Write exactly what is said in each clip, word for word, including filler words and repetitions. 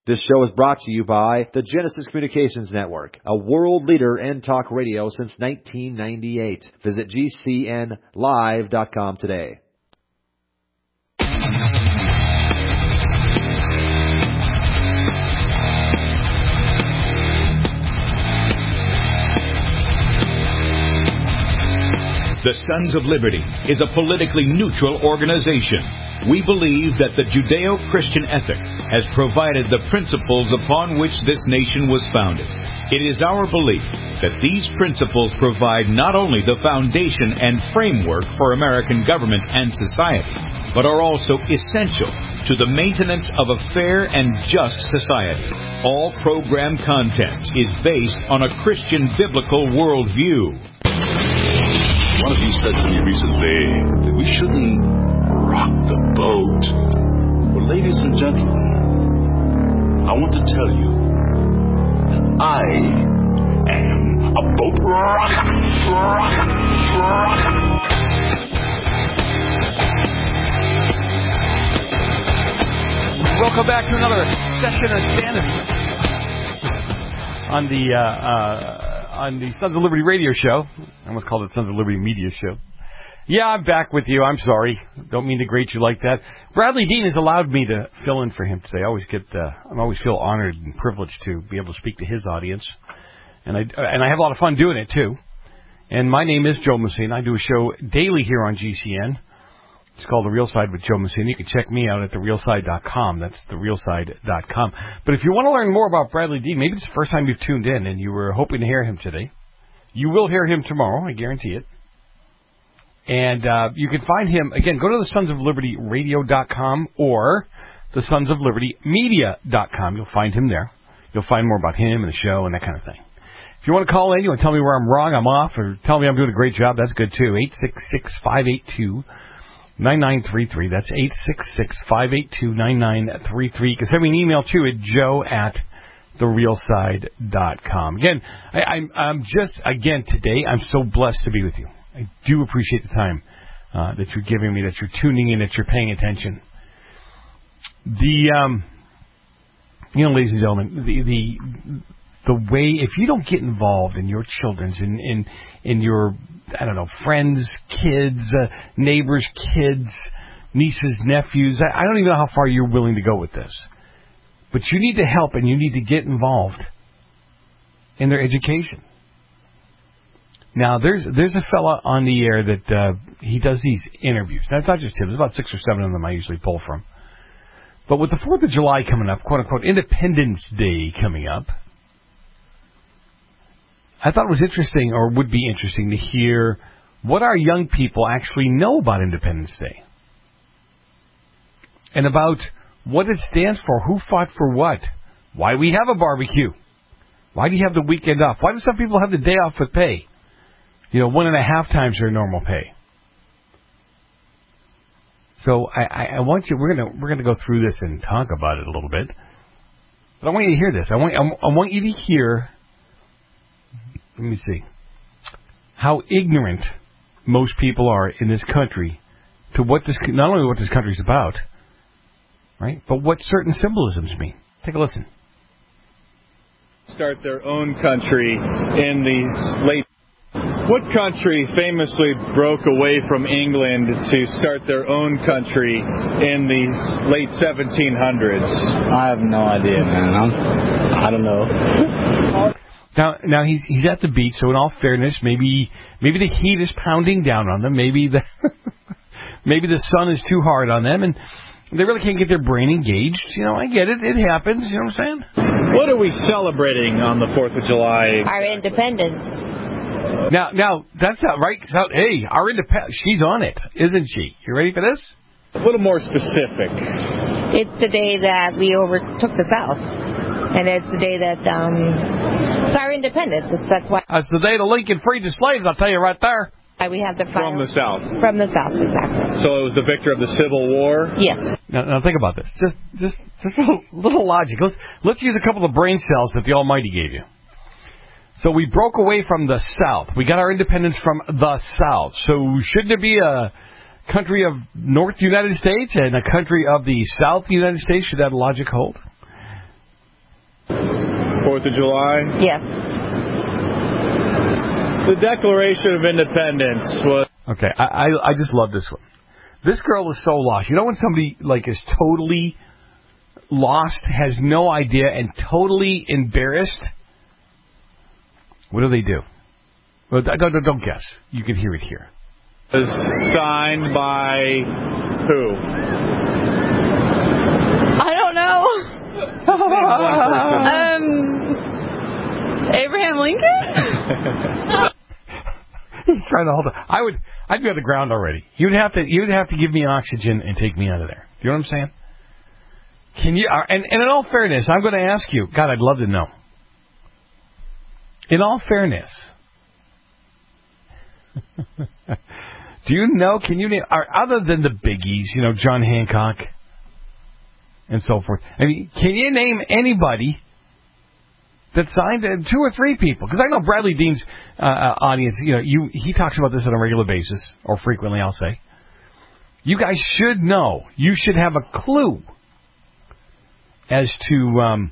This show is brought to you by the Genesis Communications Network, a world leader in talk radio since nineteen ninety-eight. Visit G C N live dot com today. The Sons of Liberty is a politically neutral organization. We believe that the Judeo-Christian ethic has provided the principles upon which this nation was founded. It is our belief that these principles provide not only the foundation and framework for American government and society, but are also essential to the maintenance of a fair and just society. All program content is based on a Christian biblical worldview. One of you said to me recently that we shouldn't rock the boat. Well, ladies and gentlemen, I want to tell you that I am a boat rocker. Rocker. Rocker. Welcome back to another session of Sanity on the uh, uh, on the Sons of Liberty radio show. I almost called it Sons of Liberty media show. Yeah, I'm back with you. I'm sorry. Don't mean to grate you like that. Bradley Dean has allowed me to fill in for him today. I always get, uh, I always feel honored and privileged to be able to speak to his audience, and I and I have a lot of fun doing it too. And my name is Joe Messina. I do a show daily here on G C N. It's called The Real Side with Joe Messina. You can check me out at the real side dot com. That's the real side dot com. But if you want to learn more about Bradley Dean, maybe it's the first time you've tuned in and you were hoping to hear him today. You will hear him tomorrow, I guarantee it. And uh, you can find him, again, go to the sons of liberty radio dot com or the sons of liberty media dot com. You'll find him there. You'll find more about him and the show and that kind of thing. If you want to call in, you want to tell me where I'm wrong, I'm off, or tell me I'm doing a great job, that's good too. eight six six, five eight two, nine nine three three. That's eight six six, five eight two, nine nine three three. You can send me an email too at joe at the real side dot com. Again, I, I'm, I'm just, again, today, I'm so blessed to be with you. I do appreciate the time uh, that you're giving me, that you're tuning in, that you're paying attention. The, um, you know, ladies and gentlemen, the, the, the way, if you don't get involved in your children's, in, in, in your, I don't know, friends, kids, uh, neighbors, kids, nieces, nephews, I, I don't even know how far you're willing to go with this. But you need to help and you need to get involved in their education. Now, there's there's a fella on the air that uh, he does these interviews. Now, it's not just him. There's about six or seven of them I usually pull from. But with the fourth of July coming up, quote-unquote, Independence Day coming up, I thought it was interesting, or would be interesting, to hear what our young people actually know about Independence Day. And about what it stands for, who fought for what, why we have a barbecue, why do you have the weekend off, why do some people have the day off with pay? You know, one and a half times their normal pay. So I, I, I want you. We're gonna we're gonna go through this and talk about it a little bit. But I want you to hear this. I want I, I want you to hear. Let me see how ignorant most people are in this country to what this, not only what this country is about, right, but what certain symbolisms mean. Take a listen. Start their own country in the late. What country famously broke away from England to start their own country in the late seventeen hundreds? I have no idea, man. I'm, I don't know. Now, now he's he's at the beach, so in all fairness, maybe maybe the heat is pounding down on them. Maybe the maybe the sun is too hard on them, and they really can't get their brain engaged. You know, I get it. It happens. You know what I'm saying? What are we celebrating on the fourth of July? Our independence. Now, now that's not right. So, hey, our independence, she's on it, isn't she? You ready for this? A little more specific. It's the day that we overtook the South, and it's the day that um, it's our independence. It's, that's why. That's the day the Lincoln freed the slaves. I'll tell you right there. We have the from the South. From the South, exactly. So it was the victor of the Civil War. Yes. Now, now think about this. Just, just, just a little, little logic. Let's, let's use a couple of brain cells that the Almighty gave you. So we broke away from the South. We got our independence from the South. So shouldn't there be a country of North United States and a country of the South United States? Should that logic hold? Fourth of July? Yes. The Declaration of Independence was... Okay, I, I I just love this one. This girl is so lost. You know when somebody like is totally lost, has no idea, and totally embarrassed? What do they do? Well, don't, don't, don't guess. You can hear it here. Was signed by who? I don't know. um, Abraham Lincoln? He's trying to hold on. I would, I'd be on the ground already. He would have to, he would have to give me oxygen and take me out of there. Do you know what I'm saying? Can you? Uh, and, and in all fairness, I'm going to ask you. God, I'd love to know. In all fairness, do you know? Can you name, are, other than the biggies? You know, John Hancock and so forth. I mean, can you name anybody that signed uh, two or three people? Because I know Bradley Dean's uh, audience. You know, you he talks about this on a regular basis, or frequently, I'll say. You guys should know. You should have a clue as to um,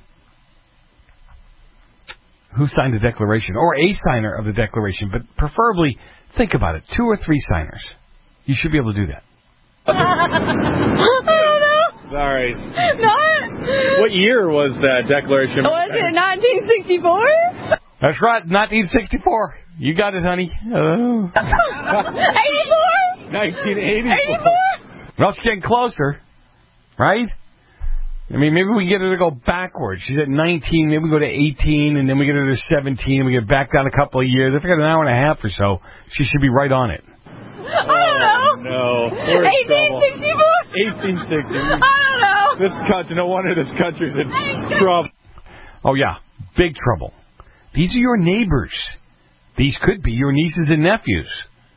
who signed the Declaration, or a signer of the Declaration, but preferably, think about it, two or three signers. You should be able to do that. I don't know. Sorry. Not. What year was that Declaration? Was it nineteen sixty-four? That's right, nineteen sixty-four. You got it, honey. Uh, eighty-four? nineteen eighty-four. eighty-four? Well, it's getting closer, right? I mean, maybe we get her to go backwards. She's at nineteen, maybe we go to eighteen, and then we get her to seventeen, and we get back down a couple of years. I think an hour and a half or so, she should be right on it. I don't know. Oh, no. eighteen sixty-four? eighteen sixty. I don't know. This country, no wonder this country's in trouble. Oh, yeah, big trouble. These are your neighbors. These could be your nieces and nephews.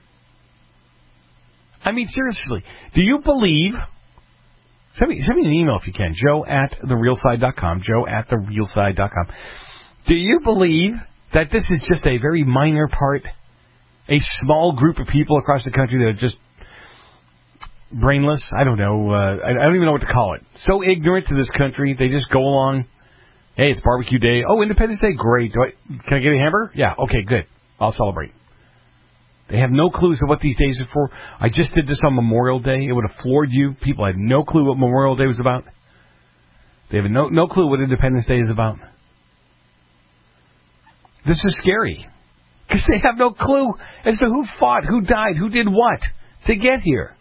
I mean, seriously, do you believe... Send me, send me an email if you can, joe at the real side dot com, joe at the real side dot com. Do you believe that this is just a very minor part, a small group of people across the country that are just brainless? I don't know. Uh, I, I don't even know what to call it. So ignorant to this country, they just go along. Hey, it's barbecue day. Oh, Independence Day? Great. Do I, can I get a hamburger? Yeah, okay, good. I'll celebrate. They have no clues of what these days are for. I just did this on Memorial Day. It would have floored you. People had no clue what Memorial Day was about. They have no no clue what Independence Day is about. This is scary. Because they have no clue as to who fought, who died, who did what to get here.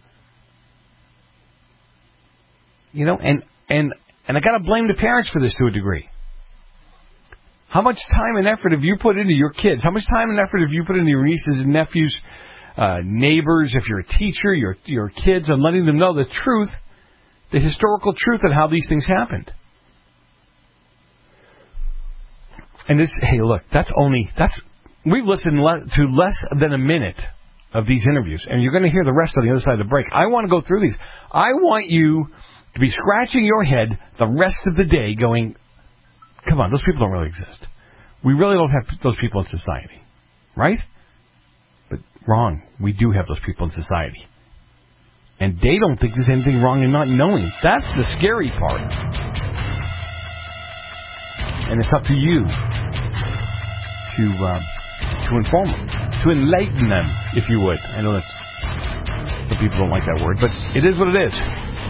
You know, and, and, and I got to blame the parents for this to a degree. How much time and effort have you put into your kids? How much time and effort have you put into your nieces and nephews, uh, neighbors, if you're a teacher, your your kids, and letting them know the truth, the historical truth of how these things happened? And this, hey, look, that's only, that's, we've listened le- to less than a minute of these interviews, and you're going to hear the rest on the other side of the break. I want to go through these. I want you to be scratching your head the rest of the day going, come on, those people don't really exist. We really don't have those people in society, right? But wrong. We do have those people in society. And they don't think there's anything wrong in not knowing. That's the scary part. And it's up to you to uh, to inform them, to enlighten them, if you would. I know that's, some people don't like that word, but it is what it is.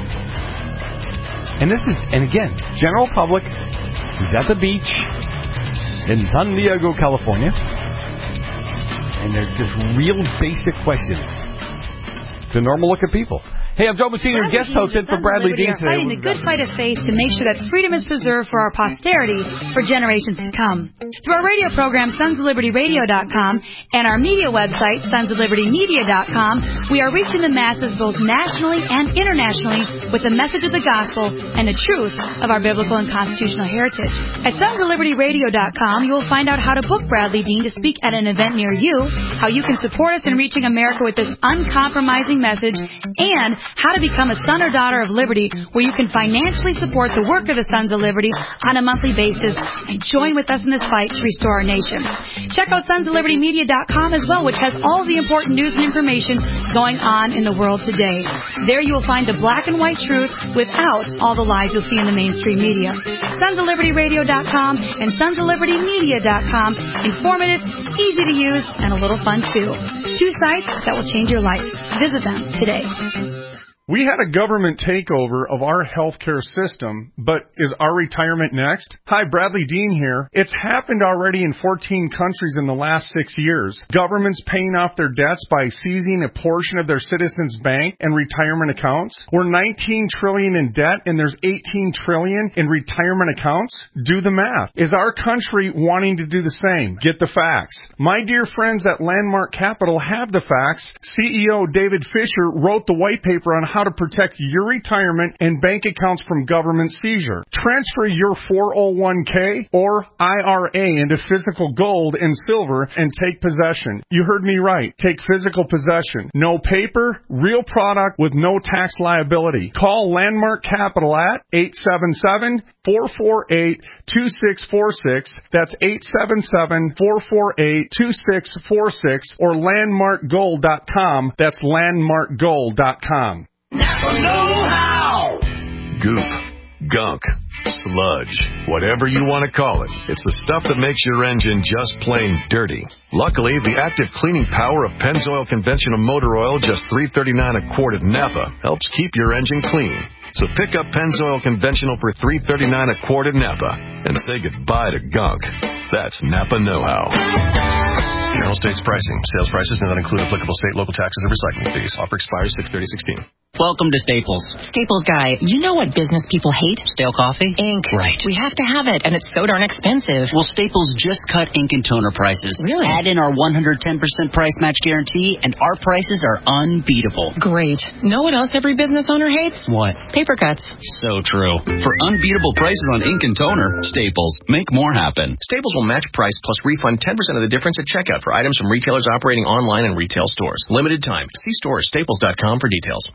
And this is, and again, general public. He's at the beach in San Diego, California. And they're just real basic questions to normal looking people. Hey, I'm Joe Messina, guest host in for Bradley Dean today. Fighting the good fight of faith to make sure that freedom is preserved for our posterity for generations to come. Through our radio program, sons of liberty radio dot com, and our media website, sons of liberty media dot com, we are reaching the masses both nationally and internationally with the message of the gospel and the truth of our biblical and constitutional heritage. At sons of liberty radio dot com, you will find out how to book Bradley Dean to speak at an event near you, how you can support us in reaching America with this uncompromising message, and how to become a son or daughter of Liberty, where you can financially support the work of the Sons of Liberty on a monthly basis and join with us in this fight to restore our nation. Check out sons of liberty media dot com as well, which has all of the important news and information going on in the world today. There you will find the black and white truth without all the lies you'll see in the mainstream media. sons of liberty radio dot com and sons of liberty media dot com. Informative, easy to use, and a little fun too. Two sites that will change your life. Visit them today. We had a government takeover of our healthcare system, but is our retirement next? Hi, Bradley Dean here. It's happened already in fourteen countries in the last six years. Governments paying off their debts by seizing a portion of their citizens' bank and retirement accounts. We're nineteen trillion dollars in debt and there's eighteen trillion dollars in retirement accounts. Do the math. Is our country wanting to do the same? Get the facts. My dear friends at Landmark Capital have the facts. C E O David Fisher wrote the white paper on how to protect your retirement and bank accounts from government seizure. Transfer your four oh one k or I R A into physical gold and silver and take possession. You heard me right. Take physical possession. No paper, real product with no tax liability. Call Landmark Capital at eight seven seven, four four eight, two six four six. That's eight seven seven, four four eight, two six four six or landmark gold dot com. That's landmark gold dot com. Know-how! Goop, gunk, sludge, whatever you want to call it. It's the stuff that makes your engine just plain dirty. Luckily, the active cleaning power of Pennzoil conventional motor oil, just three thirty-nine a quart at Napa, helps keep your engine clean. So pick up Pennzoil conventional for three thirty-nine a quart at Napa and say goodbye to gunk. That's Napa Know-how. General States pricing. Sales prices do not include applicable state, local taxes, or recycling fees. Offer expires six thirty sixteen. Welcome to Staples. Staples Guy, you know what business people hate? Stale coffee? Ink. Right. We have to have it, and it's so darn expensive. Well, Staples just cut ink and toner prices. Really? Add in our one hundred ten percent price match guarantee, and our prices are unbeatable. Great. Know what else every business owner hates? What? Paper cuts. So true. For unbeatable prices on ink and toner, Staples. Make more happen. Staples will match price plus refund ten percent of the difference at checkout for items from retailers operating online and retail stores. Limited time. See store or staples dot com for details.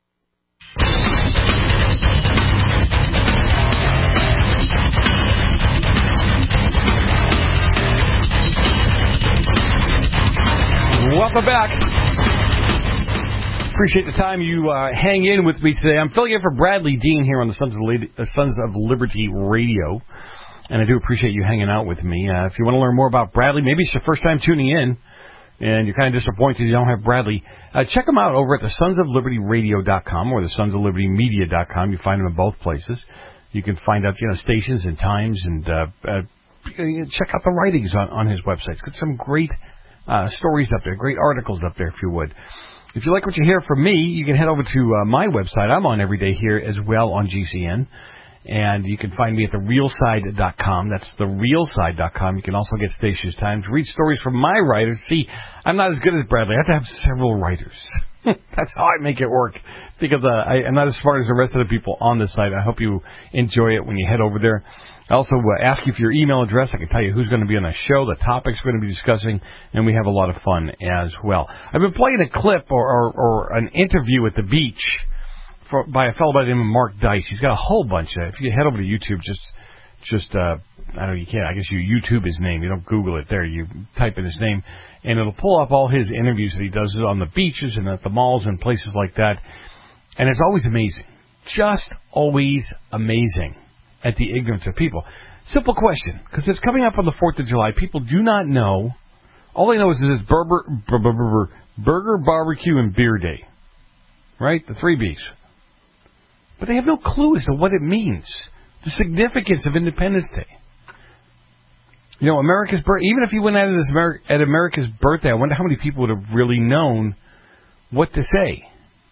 Welcome back. Appreciate the time you uh, hang in with me today. I'm filling in for Bradley Dean here on the Sons of, Lady, uh, Sons of Liberty Radio, and I do appreciate you hanging out with me. Uh, if you want to learn more about Bradley, maybe it's your first time tuning in, and you're kind of disappointed you don't have Bradley, uh, check him out over at the sons of liberty radio dot com or the sons of liberty media dot com. You find him in both places. You can find out, you know, stations and times, and uh, uh, check out the writings on, on his website. It's got some great uh, stories up there, great articles up there, if you would. If you like what you hear from me, you can head over to uh, my website. I'm on every day here as well on G C N. And you can find me at the real side dot com. That's the real side dot com. You can also get Stations Times, read stories from my writers. See, I'm not as good as Bradley. I have to have several writers. That's how I make it work, because uh, I, I'm not as smart as the rest of the people on this site. I hope you enjoy it when you head over there. I also uh, ask you for your email address. I can tell you who's going to be on the show, the topics we're going to be discussing, and we have a lot of fun as well. I've been playing a clip or, or, or an interview at the beach for, by a fellow by the name of Mark Dice. He's got a whole bunch of, if you head over to YouTube, just, just uh, I don't know, you can't, I guess you YouTube his name. You don't Google it there. You type in his name, and it'll pull up all his interviews that he does on the beaches and at the malls and places like that. And it's always amazing. Just always amazing at the ignorance of people. Simple question, because it's coming up on the fourth of July. People do not know. All they know is that it's burger, burger, burger, barbecue, and beer day. Right? The three B's. But they have no clue as to what it means. The significance of Independence Day. You know, America's birth. Even if you went at it as Ameri- at America's birthday, I wonder how many people would have really known what to say.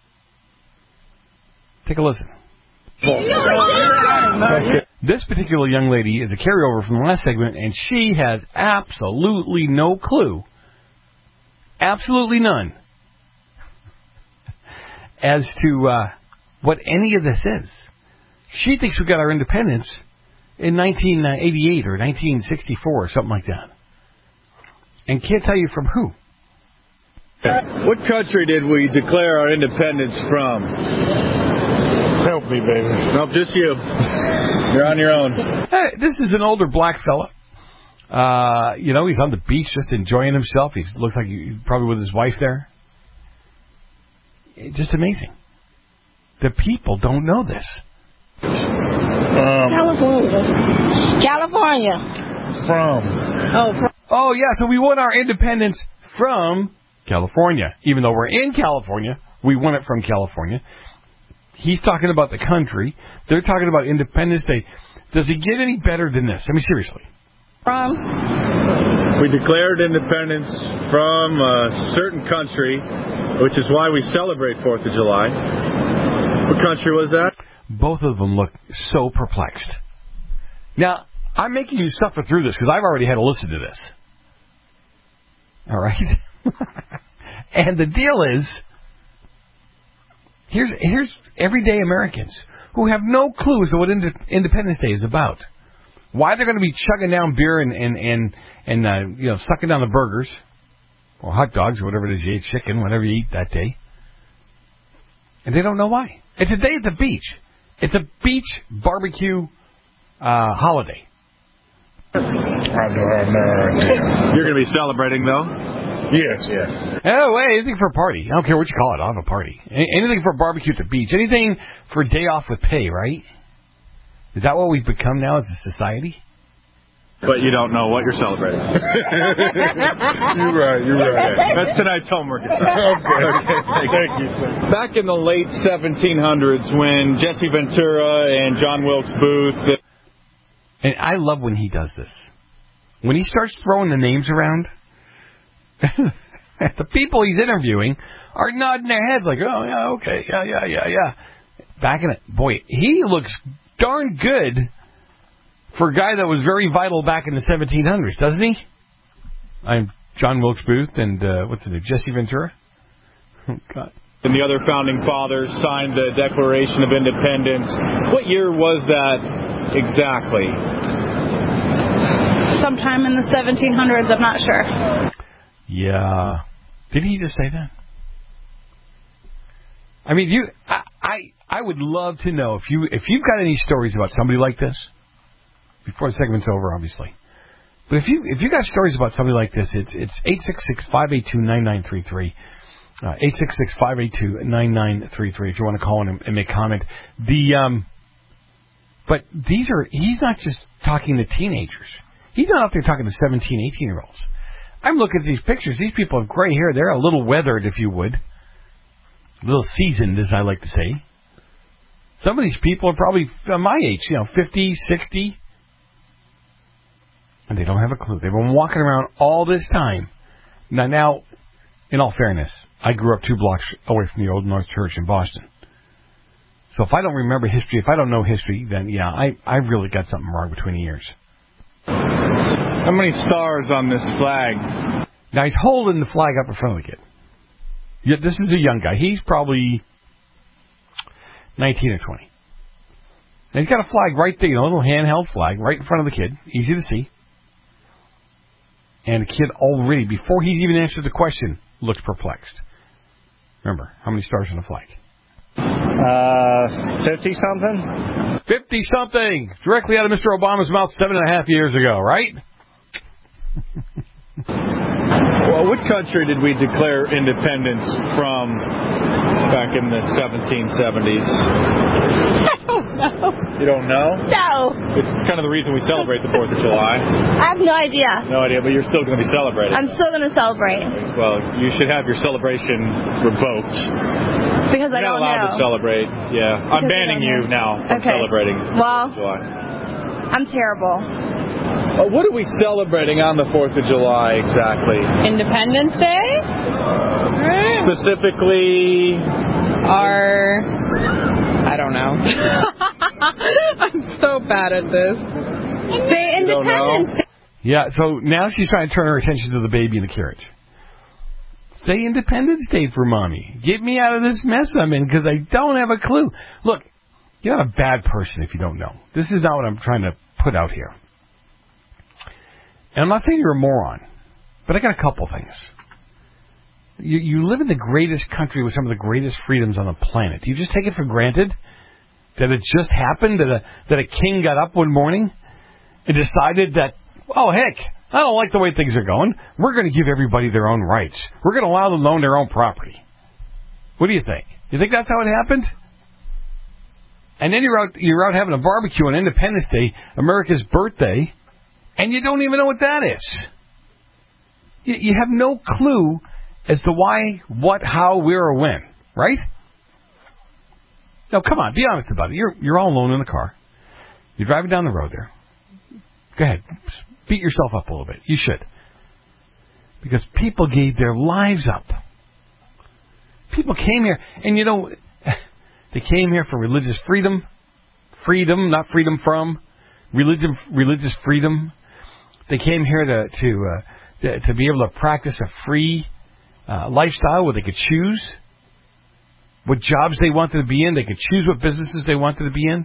Take a listen. This particular young lady is a carryover from the last segment, and she has absolutely no clue, absolutely none, as to uh, what any of this is. She thinks we got our independence in nineteen eighty-eight or nineteen sixty-four or something like that, and can't tell you from who. What country did we declare our independence from? Help me, baby. Nope, just you. You're on your own. Hey, this is an older black fella. Uh, you know, he's on the beach just enjoying himself. He looks like he's probably with his wife there. Just amazing. The people don't know this. Um, California. California. From. Oh, from. Oh, yeah, so we won our independence from California. Even though we're in California, we won it from California. He's talking about the country. They're talking about Independence Day. Does it get any better than this? I mean, seriously. From. We declared independence from a certain country, which is why we celebrate fourth of July. What country was that? Both of them look so perplexed. Now, I'm making you suffer through this because I've already had to listen to this. All right? And the deal is, here's here's everyday Americans who have no clue as to what Ind- Independence Day is about. Why they're going to be chugging down beer and, and, and, and uh, you know, sucking down the burgers or hot dogs or whatever it is you eat, chicken, whatever you eat that day. And they don't know why. It's a day at the beach. It's a beach barbecue uh, holiday. I don't have no idea. You're going to be celebrating, though? Yes, yes. Oh, wait, anything for a party. I don't care what you call it. I'll have a party. Anything for a barbecue at the beach. Anything for a day off with pay, right? Is that what we've become now as a society? But you don't know what you're celebrating. You're right, you're right. That's tonight's homework. Okay. okay. Thank you. Back in the late seventeen hundreds when Jesse Ventura and John Wilkes Booth... And I love when he does this. When he starts throwing the names around, the people he's interviewing are nodding their heads like, oh, yeah, okay, yeah, yeah, yeah, yeah. Back in it. Boy, he looks darn good for a guy that was very vital back in the seventeen hundreds, doesn't he? I'm John Wilkes Booth and, uh, what's his name, Jesse Ventura? Oh, God. And the other founding fathers signed the Declaration of Independence. What year was that exactly? Sometime in the seventeen hundreds, I'm not sure. Yeah. Did he just say that? I mean, you, I, I, I would love to know if you, if you've got any stories about somebody like this. Before the segment's over, obviously. But if you, if you got stories about somebody like this, it's, it's eight six six, five eight two, nine nine three three. Uh, eight six six, five eight two, nine nine three three if you want to call in and, and make comment. The, um, but these are, he's not just talking to teenagers. He's not out there talking to seventeen, eighteen year olds. I'm looking at these pictures. These people have gray hair. They're a little weathered, if you would. A little seasoned, as I like to say. Some of these people are probably my age, you know, fifty, sixty. And they don't have a clue. They've been walking around all this time. Now, now, in all fairness, I grew up two blocks away from the Old North Church in Boston. So if I don't remember history, if I don't know history, then, yeah, I, I've really got something wrong between the ears. How many stars on this flag? Now, he's holding the flag up in front of the kid. Yeah, this is a young guy. He's probably nineteen or twenty. Now, he's got a flag right there, you know, a little handheld flag right in front of the kid. Easy to see. And the kid already, before he's even answered the question, looks perplexed. Remember, how many stars on the flag? Uh, fifty-something? fifty-something! Directly out of Mister Obama's mouth seven and a half years ago, right? Well, what country did we declare independence from back in the seventeen seventies? I don't know. You don't know? No. It's kind of the reason we celebrate the fourth of July. I have no idea. No idea, but you're still going to be celebrating. I'm still going to celebrate. Well, you should have your celebration revoked. Because I You're don't not allowed know. to celebrate. Yeah. I'm Because banning you now from Okay. celebrating Well, fourth of July. I'm terrible. Uh, what are we celebrating on the fourth of July exactly? Independence Day? Specifically... Our... I don't know. I'm so bad at this. Say Independence Day. Yeah, so now she's trying to turn her attention to the baby in the carriage. Say Independence Day for Mommy. Get me out of this mess I'm in because I don't have a clue. Look, you're not a bad person if you don't know. This is not what I'm trying to put out here. And I'm not saying you're a moron, but I got a couple things. You, you live in the greatest country with some of the greatest freedoms on the planet. Do you just take it for granted that it just happened, that a, that a king got up one morning and decided that, oh, heck, I don't like the way things are going. We're going to give everybody their own rights. We're going to allow them to own their own property. What do you think? You think that's how it happened? And then you're out, you're out having a barbecue on Independence Day, America's birthday, and you don't even know what that is. You, you have no clue as to why, what, how, where, or when, right? No, come on, be honest about it. You're you're all alone in the car. You're driving down the road there. Go ahead, beat yourself up a little bit. You should. Because people gave their lives up. People came here, and you know, they came here for religious freedom. Freedom, not freedom from. Religion, religious freedom. They came here to to uh, to, to be able to practice a free uh, lifestyle where they could choose what jobs they wanted to be in. They could choose what businesses they wanted to be in.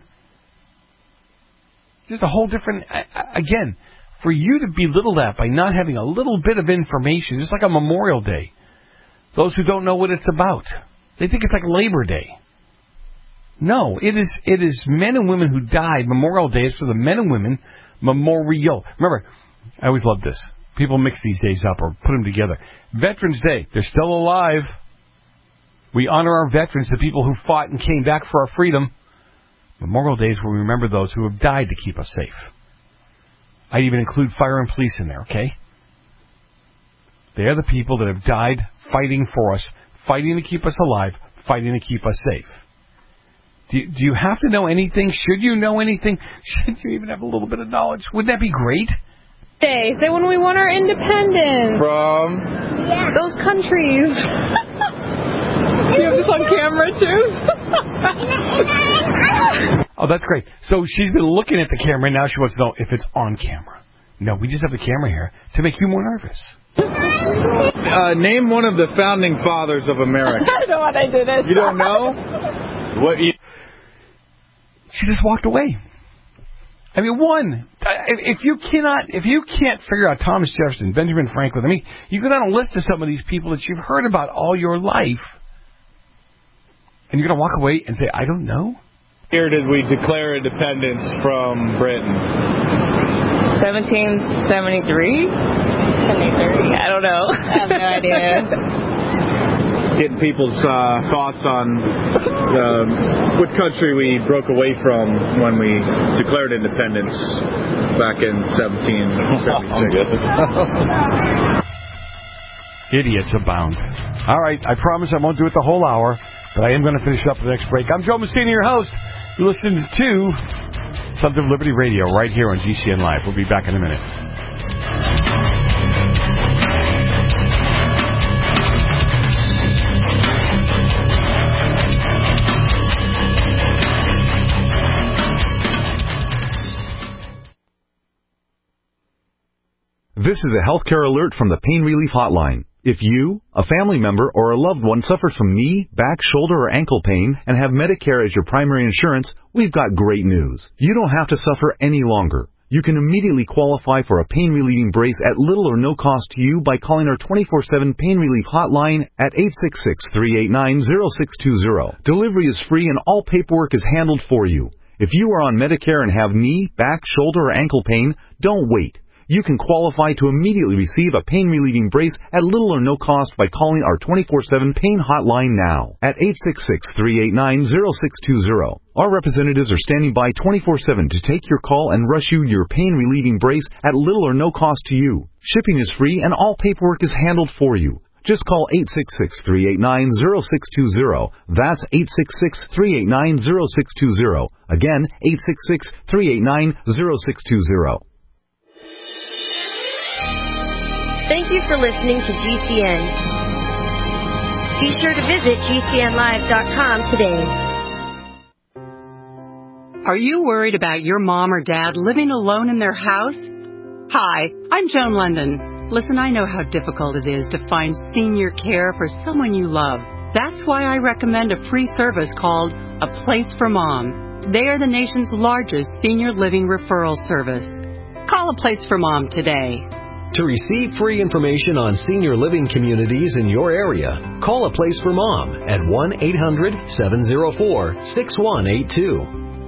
Just a whole different... Again, for you to belittle that by not having a little bit of information, just like a Memorial Day. Those who don't know what it's about, they think it's like Labor Day. No, it is it is men and women who died. Memorial Day is for the men and women. Memorial. Remember, I always love this. People mix these days up or put them together. Veterans Day, they're still alive. We honor our veterans, the people who fought and came back for our freedom. Memorial Day is where we remember those who have died to keep us safe. I even include fire and police in there, okay? They are the people that have died fighting for us, fighting to keep us alive, fighting to keep us safe. Do you, do you have to know anything? Should you know anything? Should you even have a little bit of knowledge? Wouldn't that be great? Day, say when we won our independence. From? Yeah. Those countries. You have this on camera, too? Oh, that's great. So she's been looking at the camera, and now she wants to know if it's on camera. No, we just have the camera here to make you more nervous. Uh, name one of the founding fathers of America. I know what I did it. You don't know? What? You... She just walked away. I mean, one, if you cannot, if you can't figure out Thomas Jefferson, Benjamin Franklin, I mean, you go down a list of some of these people that you've heard about all your life, and you're going to walk away and say, I don't know? Here did we declare independence from Britain? seventeen seventy-three? seventy-three? I don't know. I have no idea. Getting people's uh, thoughts on uh, what country we broke away from when we declared independence back in seventeen seventy-six. Idiots abound. All right, I promise I won't do it the whole hour, but I am going to finish up the next break. I'm Joe Messina, your host. You're listening to Sons of Liberty Radio right here on G C N Live. We'll be back in a minute. This is a healthcare alert from the Pain Relief Hotline. If you, a family member, or a loved one suffers from knee, back, shoulder, or ankle pain and have Medicare as your primary insurance, we've got great news. You don't have to suffer any longer. You can immediately qualify for a pain-relieving brace at little or no cost to you by calling our twenty-four seven Pain Relief Hotline at eight six six, three eight nine, zero six two zero. Delivery is free and all paperwork is handled for you. If you are on Medicare and have knee, back, shoulder, or ankle pain, don't wait. You can qualify to immediately receive a pain-relieving brace at little or no cost by calling our twenty-four seven Pain Hotline now at eight six six, three eight nine, zero six two zero. Our representatives are standing by twenty-four seven to take your call and rush you your pain-relieving brace at little or no cost to you. Shipping is free and all paperwork is handled for you. Just call eight six six, three eight nine, zero six two zero. That's eight six six, three eight nine, zero six two zero. Again, eight six six, three eight nine, zero six two zero. Thank you for listening to G C N. Be sure to visit G C N live dot com today. Are you worried about your mom or dad living alone in their house? Hi, I'm Joan London. Listen, I know how difficult it is to find senior care for someone you love. That's why I recommend a free service called A Place for Mom. They are the nation's largest senior living referral service. Call A Place for Mom today. To receive free information on senior living communities in your area, call A Place for Mom at one eight hundred seven oh four six one eight two.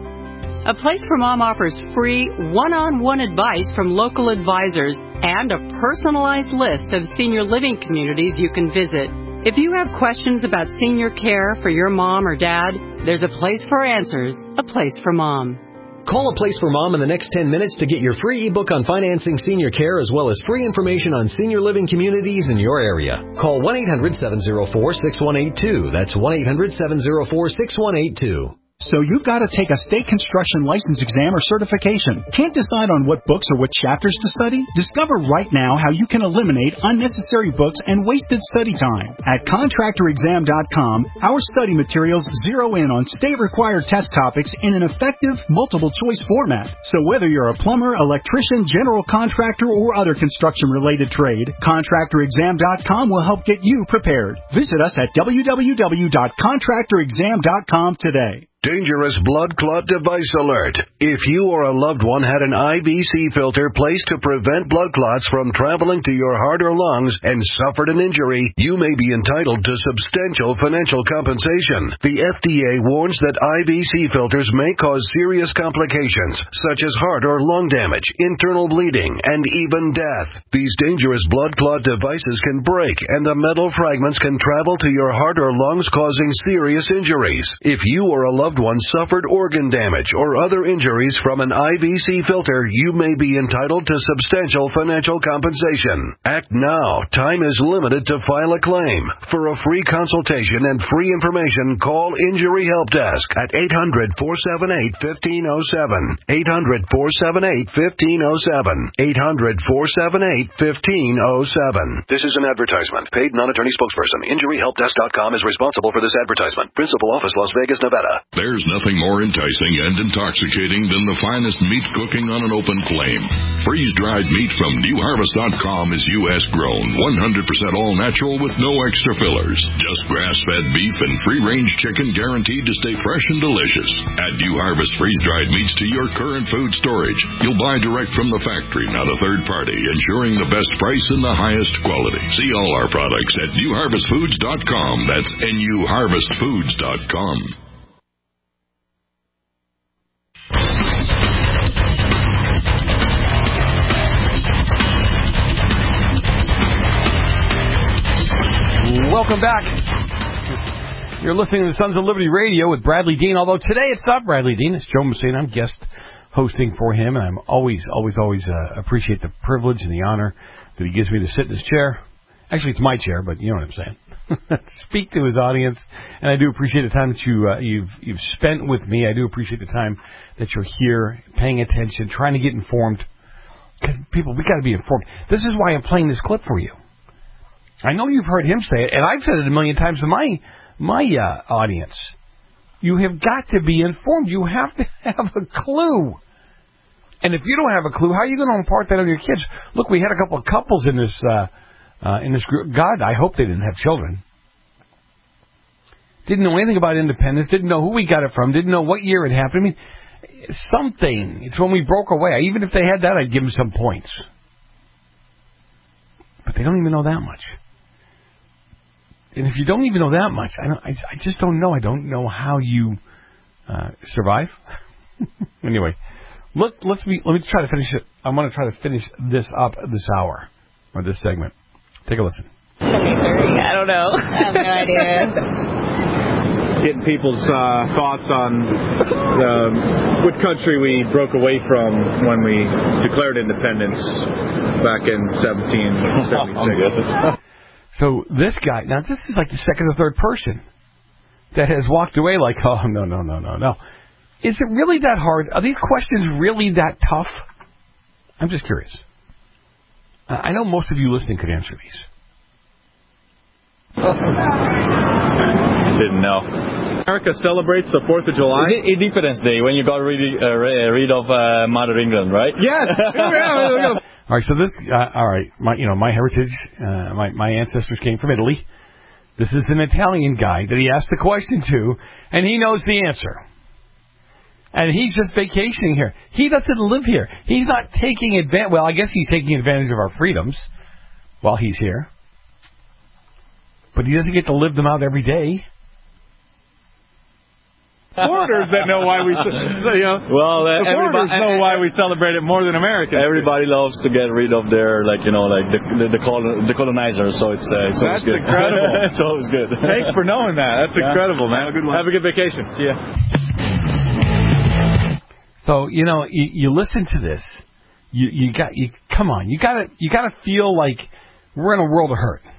A Place for Mom offers free one-on-one advice from local advisors and a personalized list of senior living communities you can visit. If you have questions about senior care for your mom or dad, there's a place for answers, A Place for Mom. Call A Place for Mom in the next ten minutes to get your free ebook on financing senior care as well as free information on senior living communities in your area. Call one eight hundred seven oh four six one eight two. That's one eight hundred seven oh four six one eight two. So you've got to take a state construction license exam or certification. Can't decide on what books or what chapters to study? Discover right now how you can eliminate unnecessary books and wasted study time. At contractor exam dot com, our study materials zero in on state-required test topics in an effective, multiple-choice format. So whether you're a plumber, electrician, general contractor, or other construction-related trade, contractor exam dot com will help get you prepared. Visit us at w w w dot contractor exam dot com today. Dangerous blood clot device alert. If you or a loved one had an I V C filter placed to prevent blood clots from traveling to your heart or lungs and suffered an injury, you may be entitled to substantial financial compensation. The F D A warns that I V C filters may cause serious complications, such as heart or lung damage, internal bleeding, and even death. These dangerous blood clot devices can break, and the metal fragments can travel to your heart or lungs, causing serious injuries. If you or a loved loved one suffered organ damage or other injuries from an I V C filter, you may be entitled to substantial financial compensation. Act now. Time is limited to file a claim. For a free consultation and free information, call Injury Help Desk at eight hundred four seven eight one five zero seven. eight hundred four seven eight one five zero seven. eight hundred four seven eight one five zero seven. This is an advertisement. Paid non-attorney spokesperson. Injury Help Desk dot com is responsible for this advertisement. Principal office, Las Vegas, Nevada. There's nothing more enticing and intoxicating than the finest meat cooking on an open flame. Freeze-dried meat from New Harvest dot com is U S grown, one hundred percent all-natural with no extra fillers. Just grass-fed beef and free-range chicken guaranteed to stay fresh and delicious. Add New Harvest freeze-dried meats to your current food storage. You'll buy direct from the factory, not a third party, ensuring the best price and the highest quality. See all our products at New Harvest Foods dot com. That's N U Harvest Foods dot com. Welcome back. You're listening to the Sons of Liberty Radio with Bradley Dean, although today it's not Bradley Dean, it's Joe Messina. I'm guest hosting for him, and I'm always, always, always uh, appreciate the privilege and the honor that he gives me to sit in his chair. Actually, it's my chair, but you know what I'm saying. Speak to his audience, and I do appreciate the time that you, uh, you've you've spent with me. I do appreciate the time that you're here, paying attention, trying to get informed. Because people, we got to be informed. This is why I'm playing this clip for you. I know you've heard him say it, and I've said it a million times to my my uh, audience. You have got to be informed. You have to have a clue. And if you don't have a clue, how are you going to impart that on your kids? Look, we had a couple of couples in this uh, uh, in this group. God, I hope they didn't have children. Didn't know anything about independence. Didn't know who we got it from. Didn't know what year it happened. I mean, something. It's when we broke away. Even if they had that, I'd give them some points. But they don't even know that much. And if you don't even know that much, I, don't, I, I just don't know. I don't know how you uh, survive. Anyway, let, let's be, let me try to finish it. I want to try to finish this up this hour, or this segment. Take a listen. I don't know. I have no idea. Getting people's uh, thoughts on uh, what country we broke away from when we declared independence back in seventeen seventy-six. So this guy, now this is like the second or third person that has walked away like, oh, no, no, no, no, no. Is it really that hard? Are these questions really that tough? I'm just curious. I know most of you listening could answer these. Didn't know. America celebrates the fourth of July. Is it Independence Day when you got rid, uh, rid of uh, Mother England, right? Yes. All right, so this, uh, all right, my, you know, my heritage, uh, my, my ancestors came from Italy. This is an Italian guy that he asked the question to, and he knows the answer. And he's just vacationing here. He doesn't live here. He's not taking advantage. Well, I guess he's taking advantage of our freedoms while he's here. But he doesn't get to live them out every day. Foreigners that know why we, so, you know, well, uh, the foreigners know why we celebrate it more than Americans. Everybody loves to get rid of their, like, you know, like the the, the, colon, the colonizers. So it's uh, it's always That's good. incredible. It's always good. Thanks for knowing that. That's yeah. incredible, man. Have a good one. Have a good vacation. See ya. So you know, you, you listen to this. You you got you come on. You gotta you gotta feel like we're in a world of hurt.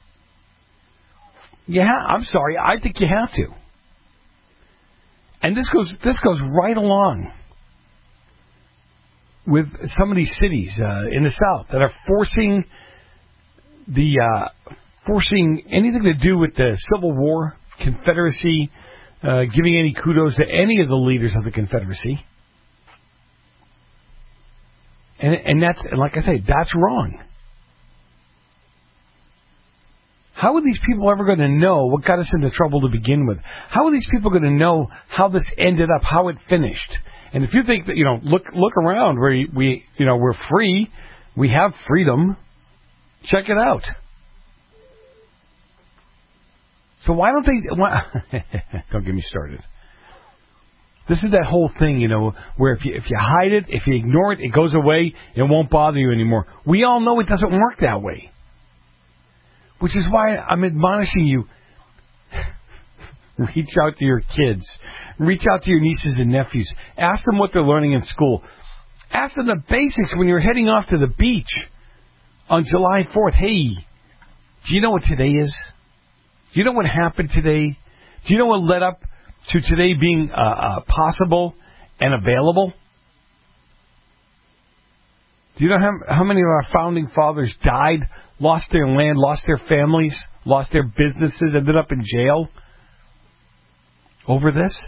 Yeah, I'm sorry. I think you have to. And this goes this goes right along with some of these cities uh, in the South that are forcing the uh, forcing anything to do with the Civil War, Confederacy, uh, giving any kudos to any of the leaders of the Confederacy. And and that's and like I say, that's wrong. How are these people ever going to know what got us into trouble to begin with? How are these people going to know how this ended up, how it finished? And if you think that, you know, look look around where we, you know, we're free, we have freedom, check it out. So why don't they, why, don't get me started. This is that whole thing, you know, where if you, if you hide it, if you ignore it, it goes away, it won't bother you anymore. We all know it doesn't work that way. Which is why I'm admonishing you. Reach out to your kids. Reach out to your nieces and nephews. Ask them what they're learning in school. Ask them the basics when you're heading off to the beach on July fourth. Hey, do you know what today is? Do you know what happened today? Do you know what led up to today being uh, uh, possible and available? Do you know how, how many of our founding fathers died, lost their land, lost their families, lost their businesses, ended up in jail over this?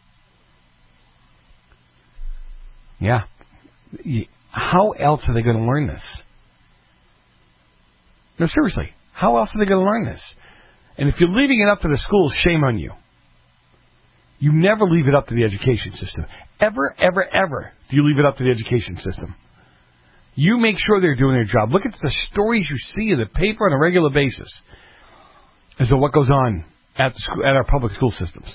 Yeah. How else are they going to learn this? No, seriously. How else are they going to learn this? And if you're leaving it up to the schools, shame on you. You never leave it up to the education system. Ever, ever, ever do you leave it up to the education system. You make sure they're doing their job. Look at the stories you see in the paper on a regular basis as to what goes on at, the school, at our public school systems.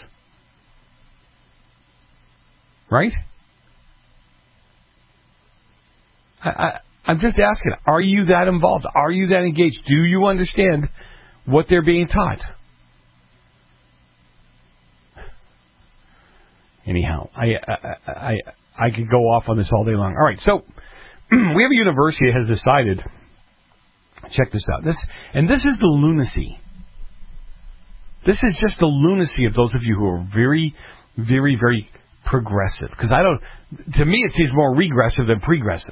Right? I, I, I'm just asking, are you that involved? Are you that engaged? Do you understand what they're being taught? Anyhow, I, I, I, I could go off on this all day long. All right, so we have a university that has decided, check this out, this and this is the lunacy. This is just the lunacy of those of you who are very, very, very progressive. Because I don't, to me it seems more regressive than progressive.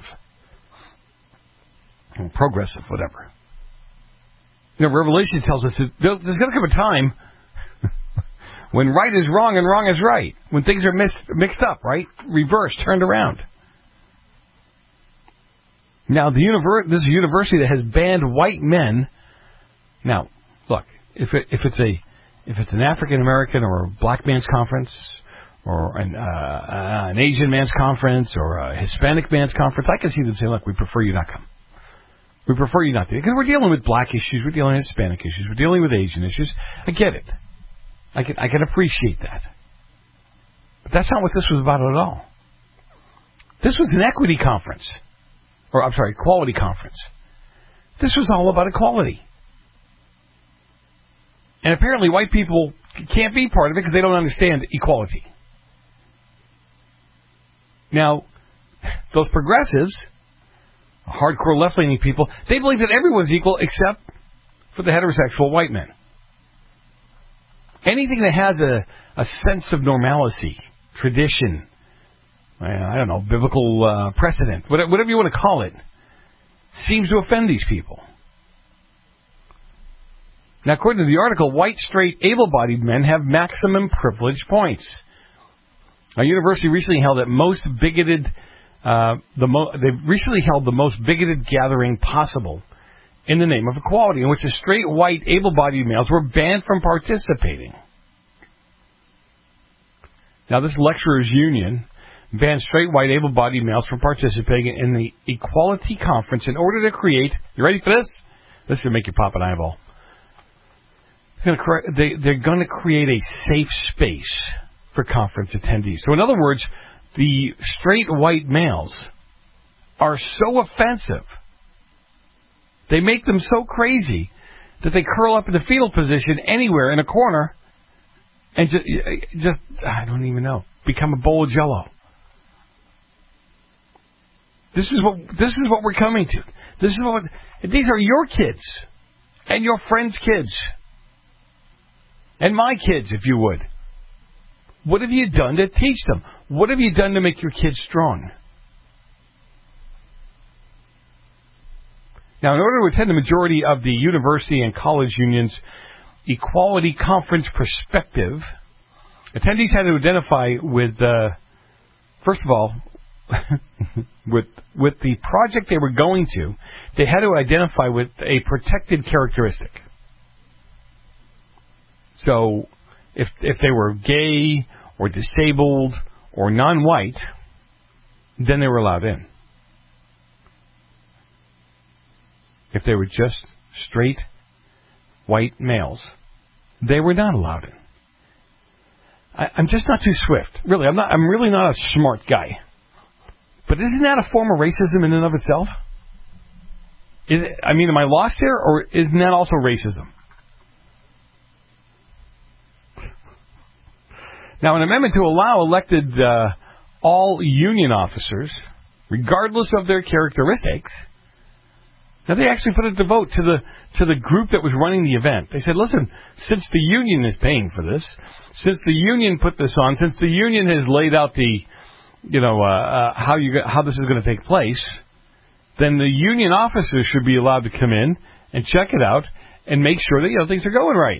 Or progressive, whatever. You know, Revelation tells us that there's going to come a time when right is wrong and wrong is right. When things are mixed, mixed up, right? Reversed, turned around. Now, the univer- this is a university that has banned white men. Now, look, if it, if it's a if it's an African American or a black man's conference, or an, uh, an Asian man's conference, or a Hispanic man's conference, I can see them saying, "Look, we prefer you not come. We prefer you not to." Because we're dealing with black issues, we're dealing with Hispanic issues, we're dealing with Asian issues. I get it. I can I can appreciate that. But that's not what this was about at all. This was an equity conference. Or, I'm sorry, equality conference. This was all about equality. And apparently white people can't be part of it because they don't understand equality. Now, those progressives, hardcore left-leaning people, they believe that everyone's equal except for the heterosexual white men. Anything that has a, a sense of normalcy, tradition, I don't know, biblical uh, precedent, whatever you want to call it, seems to offend these people. Now, according to the article, white, straight, able-bodied men have maximum privilege points. Our university recently held that most bigoted, uh, the mo- they've recently held the most bigoted gathering possible in the name of equality, in which the straight, white, able-bodied males were banned from participating. Now, this lecturers' union banned straight, white, able-bodied males from participating in the Equality Conference in order to create, you ready for this? This is going to make you pop an eyeball. They're going to cre- they, they're going to create a safe space for conference attendees. So in other words, the straight white males are so offensive. They make them so crazy that they curl up in the fetal position anywhere in a corner and just, just I don't even know, become a bowl of Jell-O. This is what this is what we're coming to. This is what these are your kids and your friends' kids and my kids, if you would. What have you done to teach them? What have you done to make your kids strong? Now, in order to attend the majority of the university and college unions' Equality Conference perspective, attendees had to identify with, uh, first of all, with with the project they were going to, they had to identify with a protected characteristic. So, if if they were gay or disabled or non-white, then they were allowed in. If they were just straight white males, they were not allowed in. I, I'm just not too swift. Really, I'm not. I'm really not a smart guy. But isn't that a form of racism in and of itself? Is it, I mean, am I lost here, or isn't that also racism? Now, an amendment to allow elected uh, all union officers, regardless of their characteristics. Now, they actually put it to vote to the to the group that was running the event. They said, listen, since the union is paying for this, since the union put this on, since the union has laid out the, you know, uh, uh, how you how this is going to take place, then the union officers should be allowed to come in and check it out and make sure that, you know, things are going right.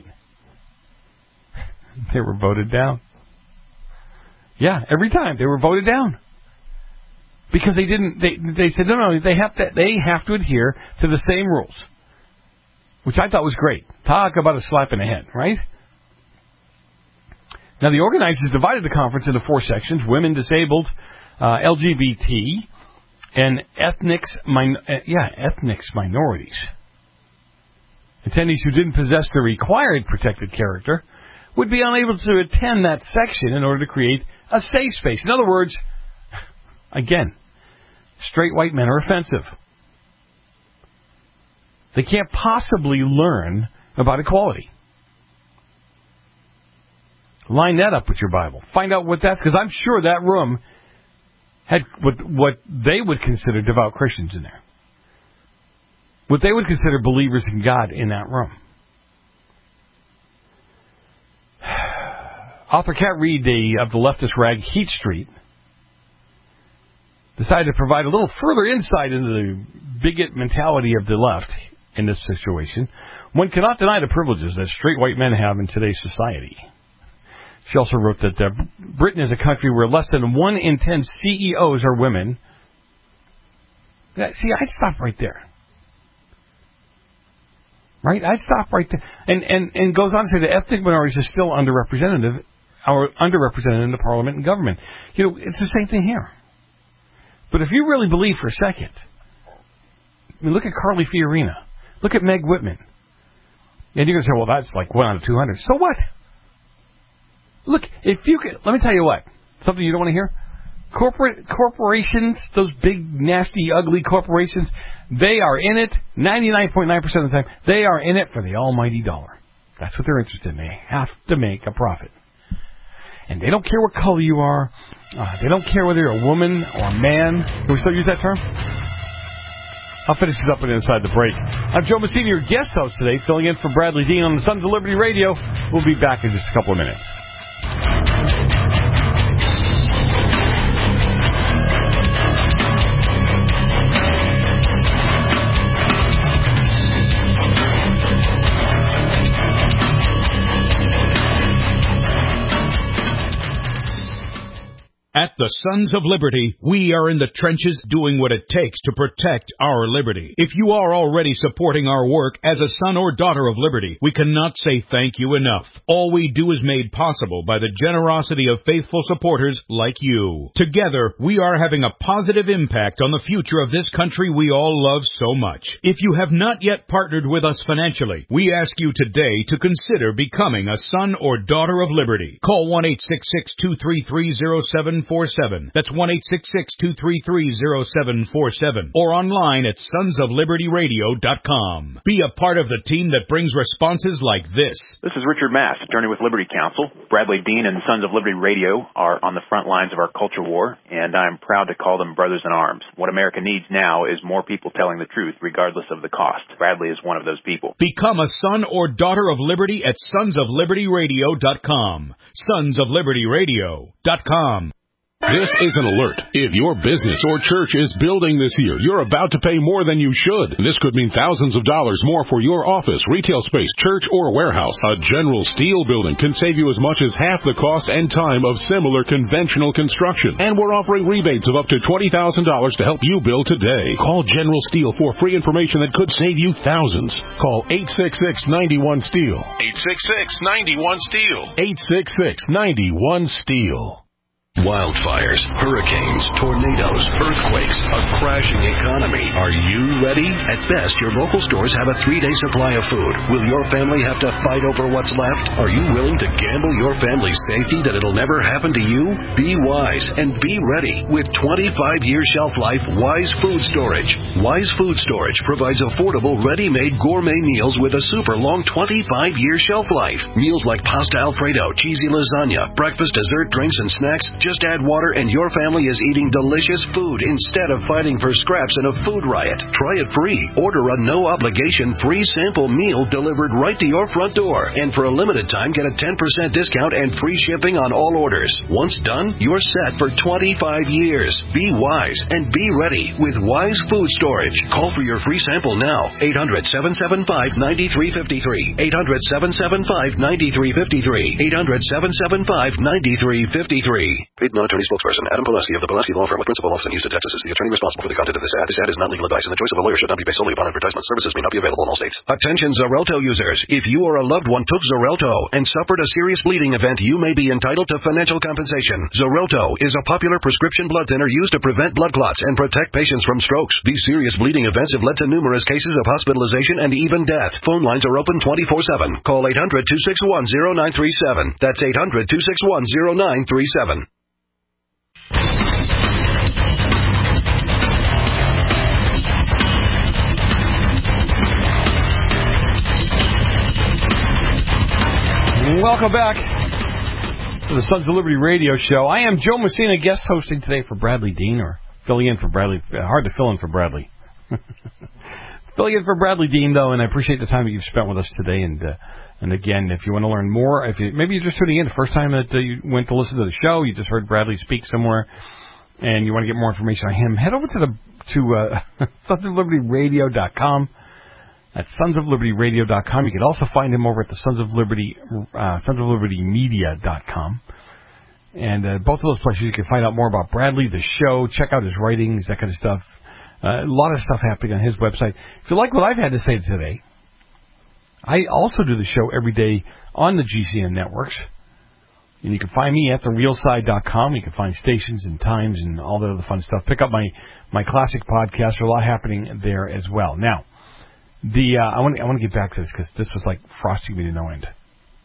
They were voted down. Yeah, every time they were voted down. Because they didn't, they they said, no, no, they have to, they have to adhere to the same rules. Which I thought was great. Talk about a slap in the head, right? Now, the organizers divided the conference into four sections: women, disabled, uh, L G B T, and ethnics, min- uh, yeah, ethnics minorities. Attendees who didn't possess the required protected character would be unable to attend that section in order to create a safe space. In other words, again, straight white men are offensive. They can't possibly learn about equality. Line that up with your Bible. Find out what that's, because I'm sure that room had what, what they would consider devout Christians in there. What they would consider believers in God in that room. Author Kat Reed the, of the leftist rag Heat Street decided to provide a little further insight into the bigot mentality of the left in this situation. One cannot deny the privileges that straight white men have in today's society. She also wrote that uh, Britain is a country where less than one in ten C E Os are women. See, I'd stop right there. Right? I'd stop right there. And, and, and goes on to say the ethnic minorities are still underrepresented, or underrepresented in the parliament and government. You know, it's the same thing here. But if you really believe for a second, I mean, look at Carly Fiorina. Look at Meg Whitman. And you're going to say, well, that's like one out of two hundred. So what? Look, if you could, let me tell you what. Something you don't want to hear? Corporate corporations, those big, nasty, ugly corporations, they are in it ninety-nine point nine percent of the time. They are in it for the almighty dollar. That's what they're interested in. They have to make a profit. And they don't care what color you are. Uh, they don't care whether you're a woman or a man. Can we still use that term? I'll finish this up with Inside the Break. I'm Joe Messina, your guest host today, filling in for Bradley Dean on the Sons of Liberty Radio. We'll be back in just a couple of minutes. At The Sons of Liberty, we are in the trenches doing what it takes to protect our liberty. If you are already supporting our work as a son or daughter of liberty, we cannot say thank you enough. All we do is made possible by the generosity of faithful supporters like you. Together, we are having a positive impact on the future of this country we all love so much. If you have not yet partnered with us financially, we ask you today to consider becoming a son or daughter of liberty. Call one eight six six, two three three, zero seven four seven. That's one eight six six, two three three, zero seven four seven. Or online at sons of liberty radio dot com. Be a part of the team that brings responses like this. This is Richard Mass, attorney with Liberty Counsel. Bradley Dean and Sons of Liberty Radio are on the front lines of our culture war, and I'm proud to call them brothers in arms. What America needs now is more people telling the truth, regardless of the cost. Bradley is one of those people. Become a son or daughter of liberty at sons of liberty radio dot com. sons of liberty radio dot com. This is an alert. If your business or church is building this year, you're about to pay more than you should. This could mean thousands of dollars more for your office, retail space, church, or warehouse. A General Steel building can save you as much as half the cost and time of similar conventional construction. And we're offering rebates of up to twenty thousand dollars to help you build today. Call General Steel for free information that could save you thousands. Call eight six six, nine one, STEEL. eight six six, nine one, STEEL. eight six six, nine one, STEEL. Wildfires, hurricanes, tornadoes, earthquakes, a crashing economy. Are you ready? At best, your local stores have a three-day supply of food. Will your family have to fight over what's left? Are you willing to gamble your family's safety that it'll never happen to you? Be wise and be ready with twenty-five year shelf life Wise Food Storage. Wise Food Storage provides affordable, ready-made gourmet meals with a super long twenty-five year shelf life. Meals like pasta Alfredo, cheesy lasagna, breakfast, dessert, drinks, and snacks. Just add water and your family is eating delicious food instead of fighting for scraps in a food riot. Try it free. Order a no-obligation free sample meal delivered right to your front door. And for a limited time, get a ten percent discount and free shipping on all orders. Once done, you're set for twenty-five years. Be wise and be ready with Wise Food Storage. Call for your free sample now. eight hundred, seven seven five, nine three five three. eight hundred, seven seven five, nine three five three. eight hundred, seven seven five, nine three five three. Paid non-attorney spokesperson Adam Pulaski of the Pulaski Law Firm with principal office in Houston, Texas is the attorney responsible for the content of this ad. This ad is not legal advice, and the choice of a lawyer should not be based solely upon advertisement. Services may not be available in all states. Attention Xarelto users. If you or a loved one took Xarelto and suffered a serious bleeding event, you may be entitled to financial compensation. Xarelto is a popular prescription blood thinner used to prevent blood clots and protect patients from strokes. These serious bleeding events have led to numerous cases of hospitalization and even death. Phone lines are open twenty-four seven. Call eight hundred, two six one, zero nine three seven. That's eight hundred, two six one, zero nine three seven. Welcome back to the Sons of Liberty radio show. I am Joe Messina, guest hosting today for Bradley Dean, or filling in for Bradley. Hard to fill in for Bradley. Filling in for Bradley Dean, though, and I appreciate the time that you've spent with us today. And uh, and again, if you want to learn more, if you, maybe you're just tuning in the first time that uh, you went to listen to the show, you just heard Bradley speak somewhere, and you want to get more information on him, head over to the to uh, sons of liberty radio dot com. That's sons of liberty radio dot com. You can also find him over at the Sons of Liberty, uh, sons of liberty media dot com. And uh, both of those places you can find out more about Bradley, the show, check out his writings, that kind of stuff. Uh, a lot of stuff happening on his website. If you like what I've had to say today, I also do the show every day on the G C N networks. And you can find me at the real side dot com. You can find stations and times and all the other fun stuff. Pick up my, my classic podcast. There's a lot happening there as well. Now, The uh, I want I want to get back to this because this was like frosting me to no end.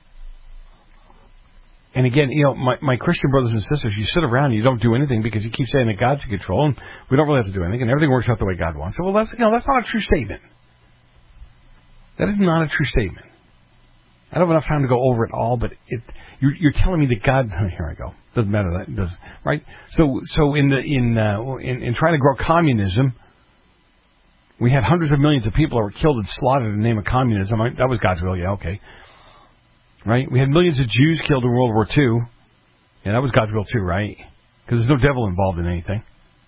And again, you know, my, my Christian brothers and sisters, you sit around and you don't do anything because you keep saying that God's in control and we don't really have to do anything and everything works out the way God wants. So, well, that's you know that's not a true statement. That is not a true statement. I don't have enough time to go over it all, but it you're, you're telling me that God. Here I go. Doesn't matter that does right. So so in the in uh, in, in trying to grow communism. We had hundreds of millions of people that were killed and slaughtered in the name of communism. That was God's will, yeah, okay. Right? We had millions of Jews killed in World War Two. Yeah, that was God's will too, right? Because there's no devil involved in anything.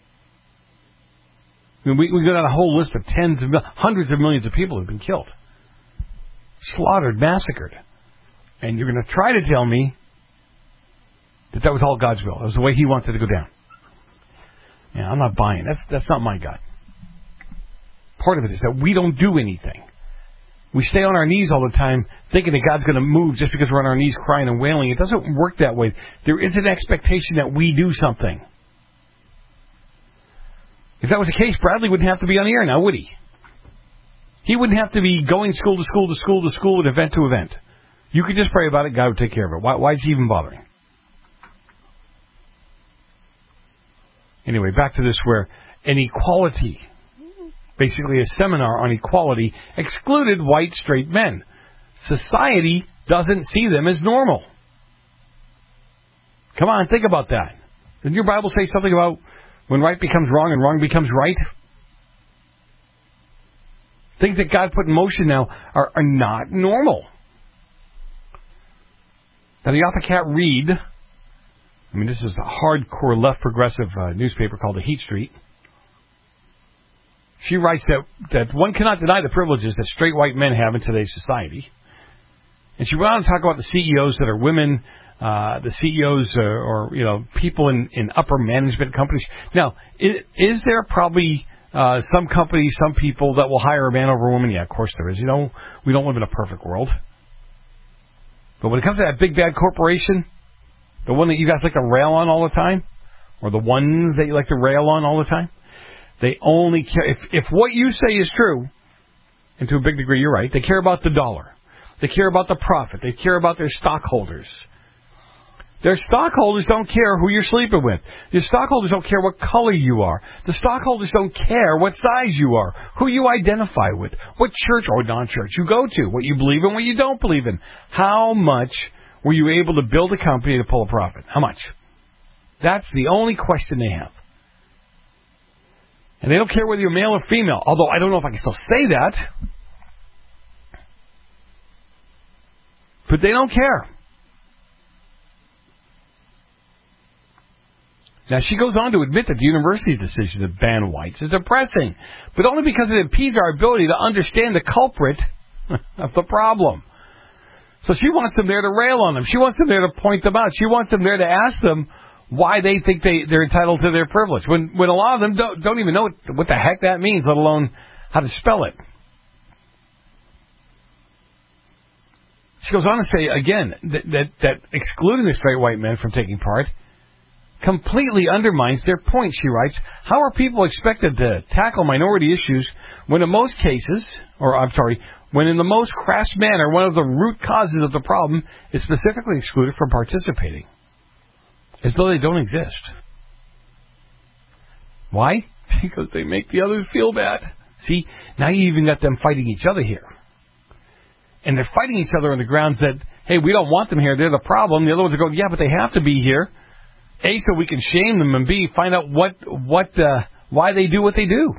I mean, we, we got out a whole list of tens of hundreds of millions of people who've been killed. Slaughtered, massacred. And you're going to try to tell me that that was all God's will. That was the way He wanted it to go down. Yeah, I'm not buying. That's that's not my gut. Part of it is that we don't do anything. We stay on our knees all the time thinking that God's going to move just because we're on our knees crying and wailing. It doesn't work that way. There is an expectation that we do something. If that was the case, Bradley wouldn't have to be on the air now, would he? He wouldn't have to be going school to school to school to school and event to event. You could just pray about it. God would take care of it. Why, why is he even bothering? Anyway, back to this where inequality, basically a seminar on equality, excluded white straight men. Society doesn't see them as normal. Come on, think about that. Didn't your Bible say something about when right becomes wrong and wrong becomes right? Things that God put in motion now are, are not normal. Now, the author Cat Reed, I mean, this is a hardcore left progressive uh, newspaper called The Heat Street. She writes that, that one cannot deny the privileges that straight white men have in today's society. And she went on to talk about the C E Os that are women, uh, the C E Os are, or, you know, people in, in upper management companies. Now, is, is there probably uh, some companies, some people that will hire a man over a woman? Yeah, of course there is. You know, we don't live in a perfect world. But when it comes to that big bad corporation, the one that you guys like to rail on all the time, or the ones that you like to rail on all the time, they only care, if, if what you say is true, and to a big degree you're right, they care about the dollar. They care about the profit. They care about their stockholders. Their stockholders don't care who you're sleeping with. Your stockholders don't care what color you are. The stockholders don't care what size you are, who you identify with, what church or non-church you go to, what you believe in, what you don't believe in. How much were you able to build a company to pull a profit? How much? That's the only question they have. And they don't care whether you're male or female, although I don't know if I can still say that. But they don't care. Now, she goes on to admit that the university's decision to ban whites is depressing, but only because it impedes our ability to understand the culprit of the problem. So she wants them there to rail on them. She wants them there to point them out. She wants them there to ask them why they think they, they're entitled to their privilege, when, when a lot of them don't, don't even know what, what the heck that means, let alone how to spell it. She goes on to say, again, that, that, that excluding the straight white men from taking part completely undermines their point, she writes. How are people expected to tackle minority issues when in most cases, or I'm sorry, when in the most crass manner, one of the root causes of the problem is specifically excluded from participating, as though they don't exist? Why? Because they make the others feel bad. See, now you even got them fighting each other here. And they're fighting each other on the grounds that, hey, we don't want them here, they're the problem. The other ones are going, yeah, but they have to be here. A, so we can shame them, and B, find out what, what, uh, why they do what they do.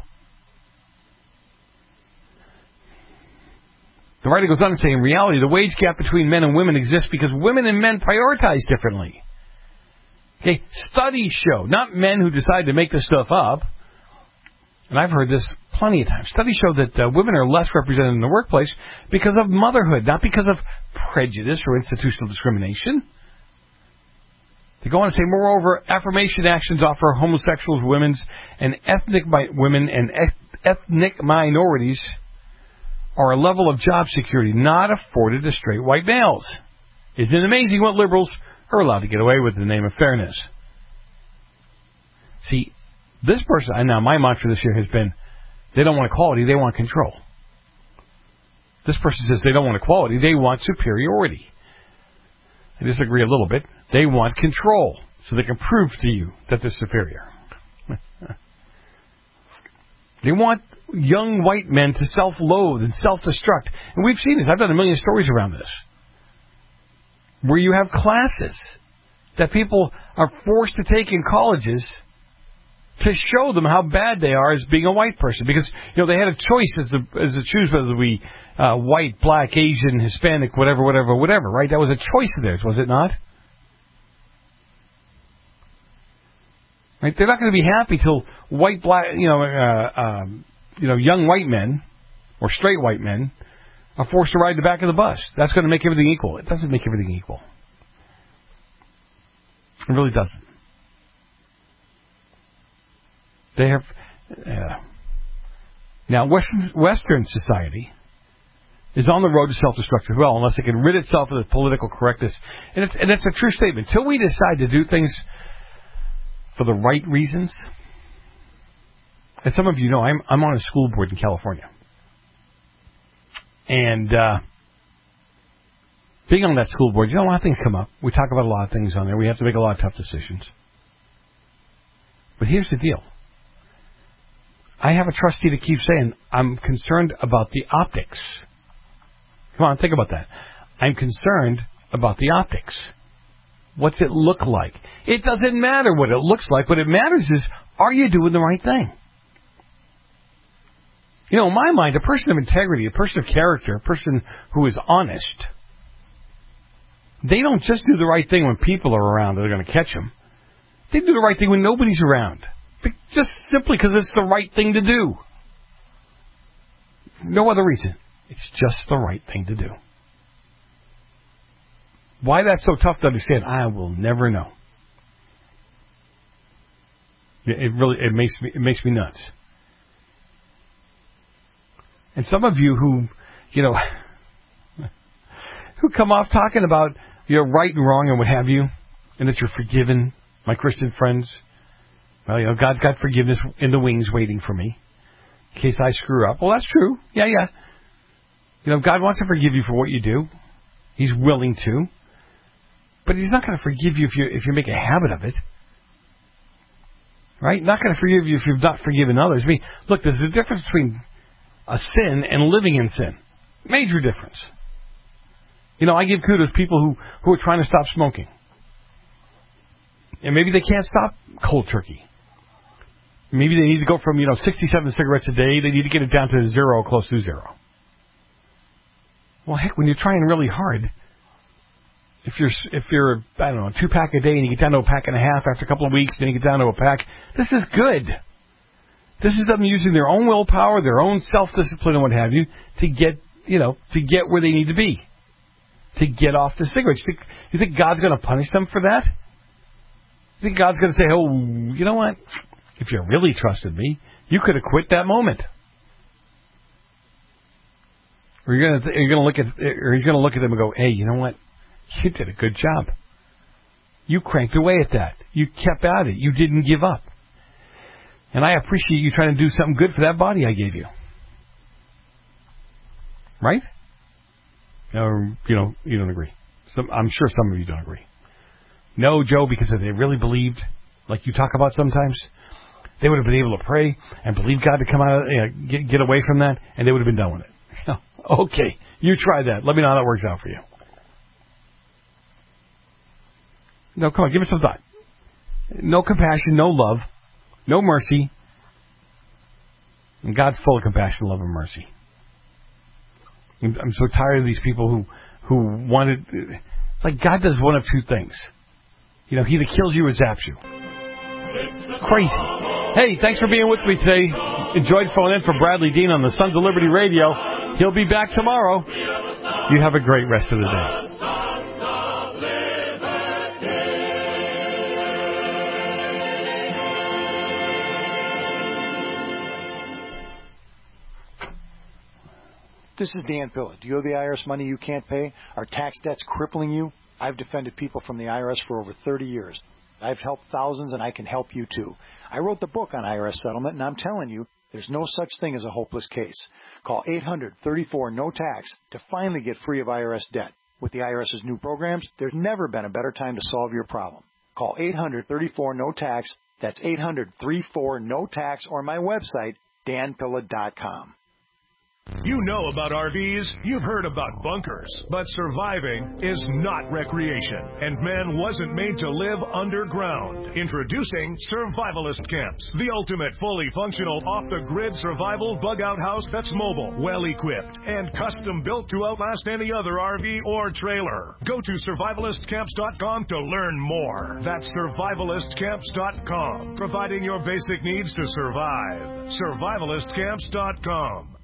The writer goes on to say, in reality, the wage gap between men and women exists because women and men prioritize differently. Okay, studies show, not men who decide to make this stuff up, and I've heard this plenty of times, studies show that uh, women are less represented in the workplace because of motherhood, not because of prejudice or institutional discrimination. They go on to say, moreover, affirmation actions offer homosexuals, women's, and ethnic mi- women and eth- ethnic minorities are a level of job security not afforded to straight white males. Isn't it amazing what liberals are allowed to get away with in the name of fairness? See, this person, and now my mantra this year has been, they don't want equality, they want control. This person says they don't want equality, they want superiority. I disagree a little bit. They want control, so they can prove to you that they're superior. They want young white men to self-loathe and self-destruct. And we've seen this. I've done a million stories around this, where you have classes that people are forced to take in colleges to show them how bad they are as being a white person. Because, you know, they had a choice as to, as to choose whether we uh, white, black, Asian, Hispanic, whatever, whatever, whatever, right? That was a choice of theirs, was it not? Right? They're not going to be happy till white, black, you know, uh, um, you know, young white men or straight white men are forced to ride the back of the bus. That's going to make everything equal. It doesn't make everything equal. It really doesn't. They have... Uh, now, Western, Western society is on the road to self-destruction as well, unless it can rid itself of the political correctness. And it's, and it's a true statement. Until we decide to do things for the right reasons... As some of you know, I'm, I'm on a school board in California. And uh, being on that school board, you know, a lot of things come up. We talk about a lot of things on there. We have to make a lot of tough decisions. But here's the deal. I have a trustee that keeps saying, I'm concerned about the optics. Come on, think about that. I'm concerned about the optics. What's it look like? It doesn't matter what it looks like. What it matters is, are you doing the right thing? You know, in my mind, a person of integrity, a person of character, a person who is honest, they don't just do the right thing when people are around that are going to catch them. They do the right thing when nobody's around. Just simply because it's the right thing to do. No other reason. It's just the right thing to do. Why that's so tough to understand, I will never know. It really, it makes me, it makes me nuts. And some of you who, you know, who come off talking about you're right and wrong and what have you, and that you're forgiven, my Christian friends. Well, you know, God's got forgiveness in the wings waiting for me in case I screw up. Well, that's true. Yeah, yeah. You know, God wants to forgive you for what you do. He's willing to. But He's not going to forgive you if you if you make a habit of it. Right? Not going to forgive you if you've not forgiven others. I mean, look, there's a difference between a sin and living in sin. Major difference. You know, I give kudos to people who, who are trying to stop smoking. And maybe they can't stop cold turkey. Maybe they need to go from, you know, sixty-seven cigarettes a day, they need to get it down to zero, close to zero. Well, heck, when you're trying really hard, if you're, if you're, I don't know, a two-pack a day and you get down to a pack and a half after a couple of weeks, then you get down to a pack, this is good. This is them using their own willpower, their own self-discipline and what have you, to get, you know, to get where they need to be. To get off the cigarettes. You think, you think God's going to punish them for that? You think God's going to say, oh, you know what? If you really trusted me, you could have quit that moment. Or you're going to, you're going to look at, or he's going to look at them and go, hey, you know what? You did a good job. You cranked away at that. You kept at it. You didn't give up. And I appreciate you trying to do something good for that body I gave you. Right? Or, you know, you don't agree. Some, I'm sure some of you don't agree. No, Joe, because if they really believed, like you talk about sometimes, they would have been able to pray and believe God to come out, of, you know, get, get away from that, and they would have been done with it. Okay, you try that. Let me know how that works out for you. No, come on, give it some thought. No compassion, no love, no mercy. And God's full of compassion, love, and mercy. I'm so tired of these people who, who wanted... Like, God does one of two things. You know, He either kills you or zaps you. It's crazy. Hey, thanks for being with me today. Enjoyed phoning in for Bradley Dean on the Sons of Liberty Radio. He'll be back tomorrow. You have a great rest of the day. This is Dan Pilla. Do you owe the I R S money you can't pay? Are tax debts crippling you? I've defended people from the I R S for over thirty years. I've helped thousands, and I can help you too. I wrote the book on I R S settlement, and I'm telling you, there's no such thing as a hopeless case. Call eight hundred, thirty-four, no tax to finally get free of I R S debt. With the IRS's new programs, there's never been a better time to solve your problem. Call eight hundred, thirty-four, no tax. That's eight hundred, thirty-four, no tax, or my website, dan pilla dot com. You know about R Vs, you've heard about bunkers, but surviving is not recreation, and man wasn't made to live underground. Introducing Survivalist Camps, the ultimate fully functional off-the-grid survival bug-out house that's mobile, well-equipped, and custom-built to outlast any other R V or trailer. Go to survivalist camps dot com to learn more. That's survivalist camps dot com, providing your basic needs to survive. survivalist camps dot com.